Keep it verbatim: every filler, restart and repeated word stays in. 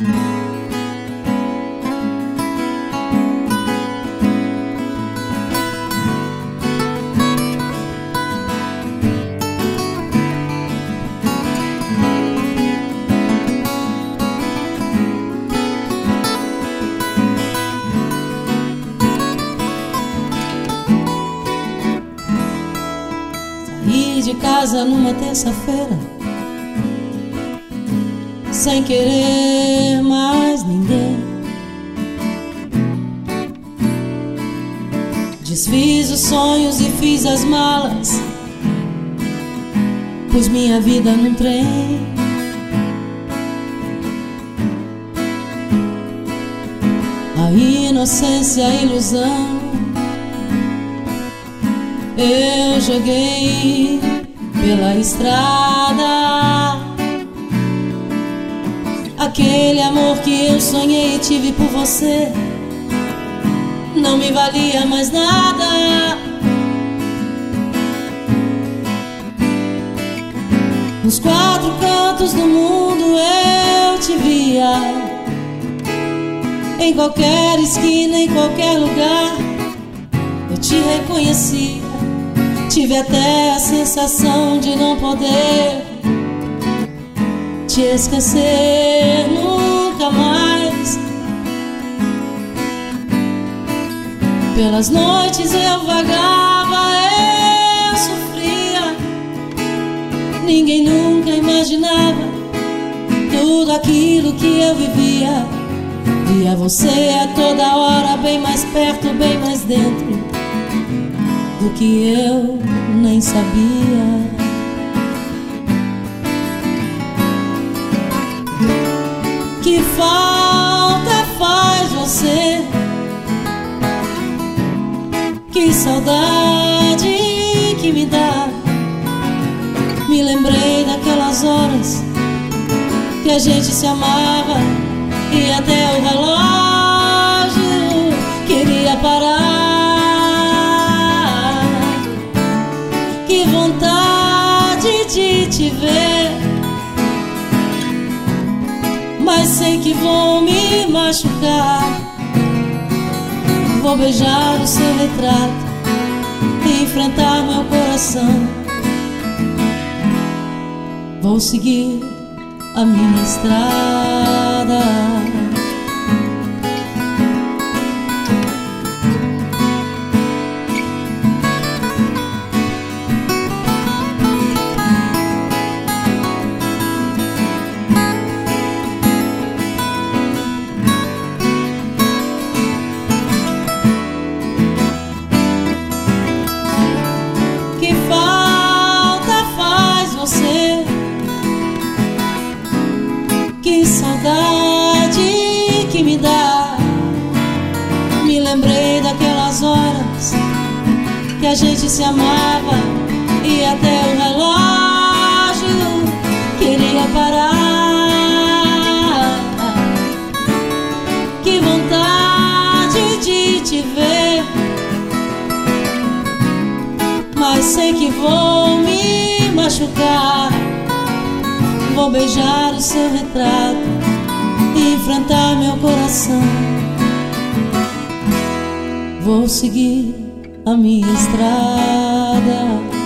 Saí de casa numa terça-feira, sem querer mais ninguém. Desfiz os sonhos e fiz as malas, pus minha vida num trem. A inocência, a ilusão eu joguei pela estrada. Aquele amor que eu sonhei e tive por você não me valia mais nada. Nos quatro cantos do mundo eu te via, em qualquer esquina, em qualquer lugar eu te reconhecia. Tive até a sensação de não poder te esquecer nunca mais. Pelas noites eu vagava, eu sofria. Ninguém nunca imaginava tudo aquilo que eu vivia. Via você a toda hora, bem mais perto, bem mais dentro do que eu nem sabia. Que falta faz você, que saudade que me dá. Me lembrei daquelas horas que a gente se amava e até o relógio queria parar. Que vontade de te ver, mas sei que vou me machucar. Vou beijar o seu retrato e enfrentar meu coração. Vou seguir a minha estrada. Que falta faz você, que saudade que me dá. Me lembrei daquelas horas que a gente se amava e até o relógio queria parar. Que vontade de te ver, mas sei que vou me machucar. Vou beijar o seu retrato e enfrentar meu coração. Vou seguir a minha estrada.